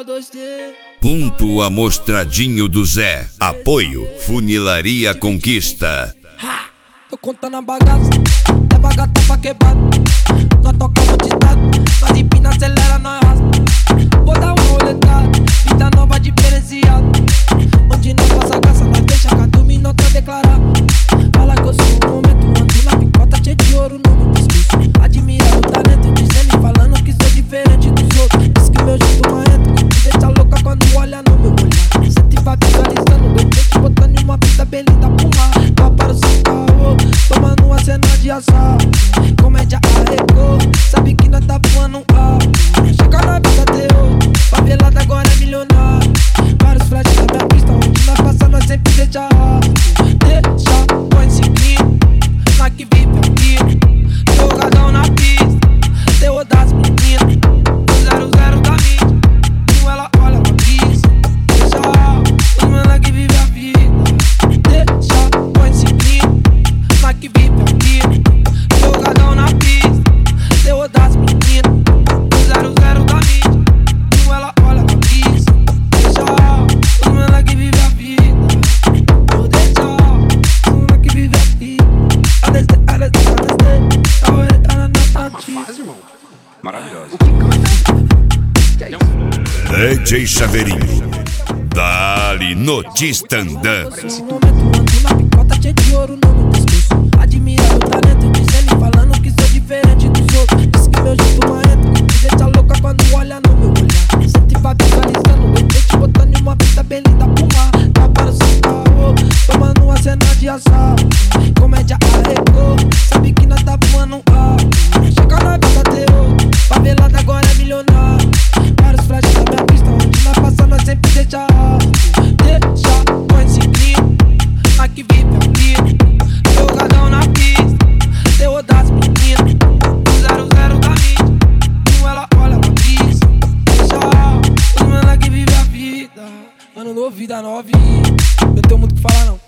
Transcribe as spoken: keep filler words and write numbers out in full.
dois T. Ponto Amostradinho do Zé. Apoio Funilaria Conquista. Ha! Tô contando a bagaça, é bagata pra quebrar. Nós tocamos de estado, nós empina, acelera, nós raspa. Vou dar uma roletada, vida nova diferenciada. Onde não passa graça, nós deixa cada dormir, não tá declarado. Fala que eu sou um momento, ando na picota cheio de ouro no meu pescoço. Admira o talento, dizendo e falando que sou diferente dos outros. Diz que meu jeito marrento me deixa louca quando olha no meu olhar. Sente vai visualizando, meu peito botando uma vida bem linda pro mar. Só para o seu carro, tomando uma cena de assalto. Comédia arregou, sabe que nós tá voando alto. Chega na vida teu, favelada agora é milionário. Vários flashes na minha pista, onde nós passa nós sempre deixa alto. Deixa, põe seguindo, nós que vive aqui. Jogadão na pista, terror das meninas. Zero zero da mídia, com ela olha pra pista. Deixa, os mano que vive a vida. Deixa, põe seguindo, nós que vive aqui. Jogadão na pista, terror das meninas. Zero zero da mídia, com ela olha pra pista. Deixa, os mano que vive a vida. Oh, deixa, os mano que vive a vida. A descer, a descer, a descer. A olhar na nossa Faz, irmão. Maravilhosa. D J Chaveirinho. Dali no Tistandã. Nesse momento ando na picota cheio de ouro no meu pescoço. Admira o talento, dizendo e falando que sou diferente dos outros. Diz que meu jeito marrento me deixa louca quando olha no meu olhar. Sente vai visualizando, meu peito botando uma vida bem linda pro mar. Tá para o seu carro, tomando uma cena de assalto. Comédia arregou, sabe que nós tá voando alto. Chega na vida teu, favelada agora é milionário. Vários flashes na minha pista, onde nós passa nós sempre deixa alto. Deixa, põe seguindo, nós que vive aqui. Jogadão na pista, terror das meninas. Zero zero da mídia, com ela olha pra pista. Deixa, os mano que vive a vida. Ano novo, vida nova, eu tenho muito o que falar não.